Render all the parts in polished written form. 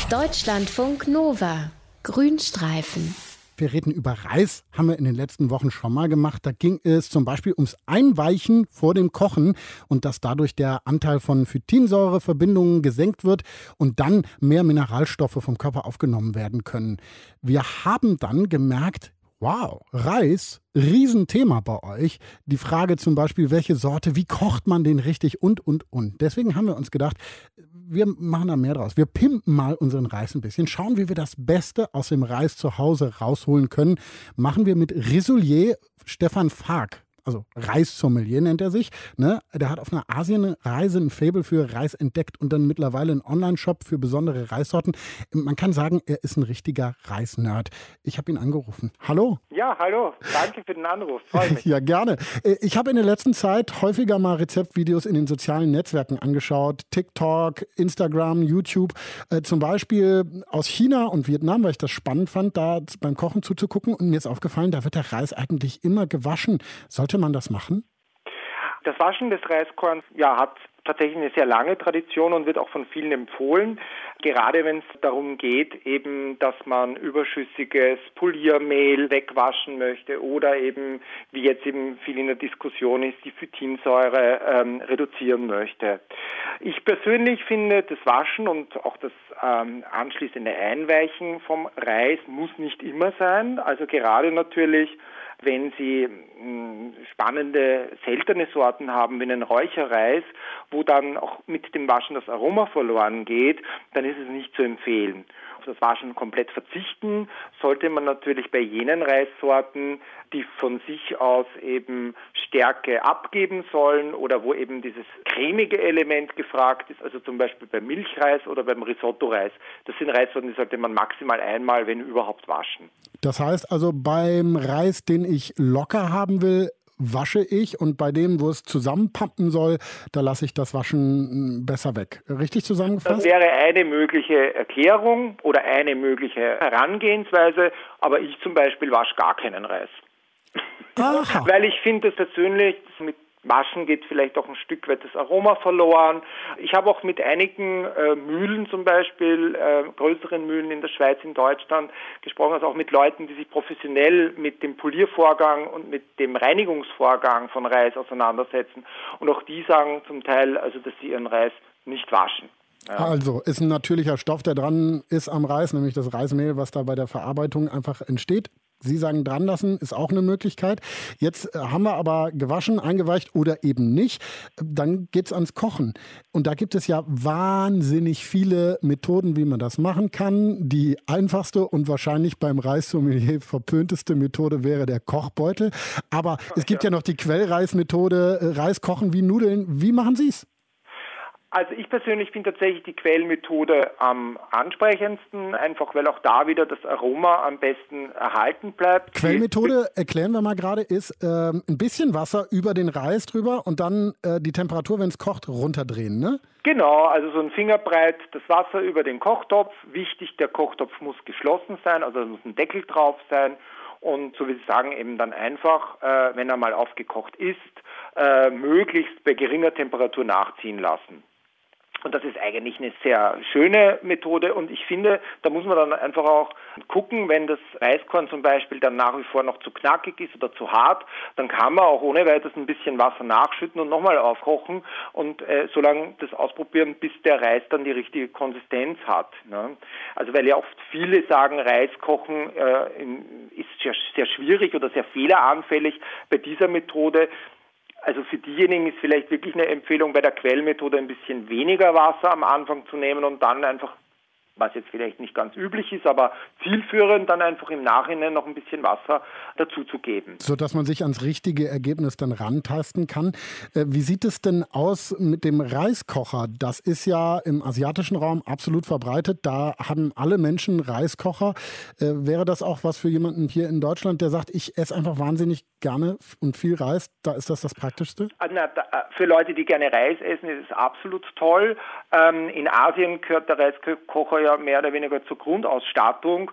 Deutschlandfunk Nova. Grünstreifen. Wir reden über Reis, haben wir in den letzten Wochen schon mal gemacht. Da ging es zum Beispiel ums Einweichen vor dem Kochen und dass dadurch der Anteil von Phytinsäureverbindungen gesenkt wird und dann mehr Mineralstoffe vom Körper aufgenommen werden können. Wir haben dann gemerkt, wow, Reis, Riesenthema bei euch. Die Frage zum Beispiel, welche Sorte, wie kocht man den richtig und. Deswegen haben wir uns gedacht, wir machen da mehr draus. Wir pimpen mal unseren Reis ein bisschen, schauen, wie wir das Beste aus dem Reis zu Hause rausholen können. Machen wir mit Risolier Stefan Fark. Also Reissommelier nennt er sich. Ne? Der hat auf einer Asienreise ein Faible für Reis entdeckt und dann mittlerweile einen Online-Shop für besondere Reissorten. Man kann sagen, er ist ein richtiger Reisnerd. Ich habe ihn angerufen. Hallo? Ja, hallo. Danke für den Anruf. Freue mich. Ja, gerne. Ich habe in der letzten Zeit häufiger mal Rezeptvideos in den sozialen Netzwerken angeschaut. TikTok, Instagram, YouTube. Zum Beispiel aus China und Vietnam, weil ich das spannend fand, da beim Kochen zuzugucken. Und mir ist aufgefallen, da wird der Reis eigentlich immer gewaschen. Sollte man das machen? Das Waschen des Reiskorns hat tatsächlich eine sehr lange Tradition und wird auch von vielen empfohlen. Gerade wenn es darum geht, eben, dass man überschüssiges Poliermehl wegwaschen möchte oder eben, wie jetzt eben viel in der Diskussion ist, die Phytinsäure reduzieren möchte. Ich persönlich finde, das Waschen und auch das anschließende Einweichen vom Reis muss nicht immer sein. Also gerade natürlich, wenn Sie spannende, seltene Sorten haben, wie einen Räucherreis, wo dann auch mit dem Waschen das Aroma verloren geht, dann ist es nicht zu empfehlen. Auf das Waschen komplett verzichten sollte man natürlich bei jenen Reissorten, die von sich aus eben Stärke abgeben sollen oder wo eben dieses cremige Element gefragt ist, also zum Beispiel beim Milchreis oder beim Risotto-Reis. Das sind Reissorten, die sollte man maximal einmal, wenn überhaupt, waschen. Das heißt also, beim Reis, den ich locker haben will, wasche ich, und bei dem, wo es zusammenpumpen soll, da lasse ich das Waschen besser weg. Richtig zusammengefasst? Das wäre eine mögliche Erklärung oder eine mögliche Herangehensweise, aber ich zum Beispiel wasche gar keinen Reis. Weil ich finde das persönlich, mit Waschen geht vielleicht auch ein Stück weit das Aroma verloren. Ich habe auch mit einigen Mühlen zum Beispiel, größeren Mühlen in der Schweiz, in Deutschland gesprochen, also auch mit Leuten, die sich professionell mit dem Poliervorgang und mit dem Reinigungsvorgang von Reis auseinandersetzen. Und auch die sagen zum Teil, also dass sie ihren Reis nicht waschen. Ja. Also ist ein natürlicher Stoff, der dran ist am Reis, nämlich das Reismehl, was da bei der Verarbeitung einfach entsteht. Sie sagen, dran lassen ist auch eine Möglichkeit. Jetzt haben wir aber gewaschen, eingeweicht oder eben nicht. Dann geht's ans Kochen. Und da gibt es ja wahnsinnig viele Methoden, wie man das machen kann. Die einfachste und wahrscheinlich beim Reissommelier verpönteste Methode wäre der Kochbeutel. Aber es gibt ja noch die Quellreismethode, Reis kochen wie Nudeln. Wie machen Sie es? Also ich persönlich finde tatsächlich die Quellmethode am ansprechendsten, einfach weil auch da wieder das Aroma am besten erhalten bleibt. Quellmethode, erklären wir mal gerade, ist ein bisschen Wasser über den Reis drüber und dann die Temperatur, wenn es kocht, runterdrehen, ne? Genau, also so ein Fingerbreit das Wasser über den Kochtopf. Wichtig, der Kochtopf muss geschlossen sein, also da muss ein Deckel drauf sein. Und so wie Sie sagen, eben dann einfach, wenn er mal aufgekocht ist, möglichst bei geringer Temperatur nachziehen lassen. Und das ist eigentlich eine sehr schöne Methode und ich finde, da muss man dann einfach auch gucken, wenn das Reiskorn zum Beispiel dann nach wie vor noch zu knackig ist oder zu hart, dann kann man auch ohne weiteres ein bisschen Wasser nachschütten und nochmal aufkochen und so lange das ausprobieren, bis der Reis dann die richtige Konsistenz hat. Ne? Also weil ja oft viele sagen, Reis kochen ist sehr, sehr schwierig oder sehr fehleranfällig bei dieser Methode. Also für diejenigen ist vielleicht wirklich eine Empfehlung, bei der Quellmethode ein bisschen weniger Wasser am Anfang zu nehmen und dann einfach, was jetzt vielleicht nicht ganz üblich ist, aber zielführend, dann einfach im Nachhinein noch ein bisschen Wasser dazu zu geben. So dass man sich ans richtige Ergebnis dann rantasten kann. Wie sieht es denn aus mit dem Reiskocher? Das ist ja im asiatischen Raum absolut verbreitet. Da haben alle Menschen Reiskocher. Wäre das auch was für jemanden hier in Deutschland, der sagt, ich esse einfach wahnsinnig gerne und viel Reis? Da ist das Partischste? Für Leute, die gerne Reis essen, ist es absolut toll. In Asien gehört der Reiskocher ja mehr oder weniger zur Grundausstattung.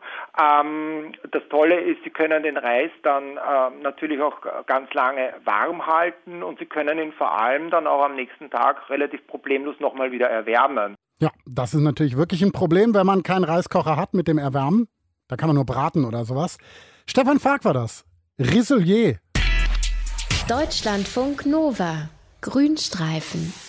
Das Tolle ist, Sie können den Reis dann natürlich auch ganz lange warm halten und Sie können ihn vor allem dann auch am nächsten Tag relativ problemlos nochmal wieder erwärmen. Ja, das ist natürlich wirklich ein Problem, wenn man keinen Reiskocher hat mit dem Erwärmen. Da kann man nur braten oder sowas. Stefan Fark war das. Risselier. Deutschlandfunk Nova. Grünstreifen.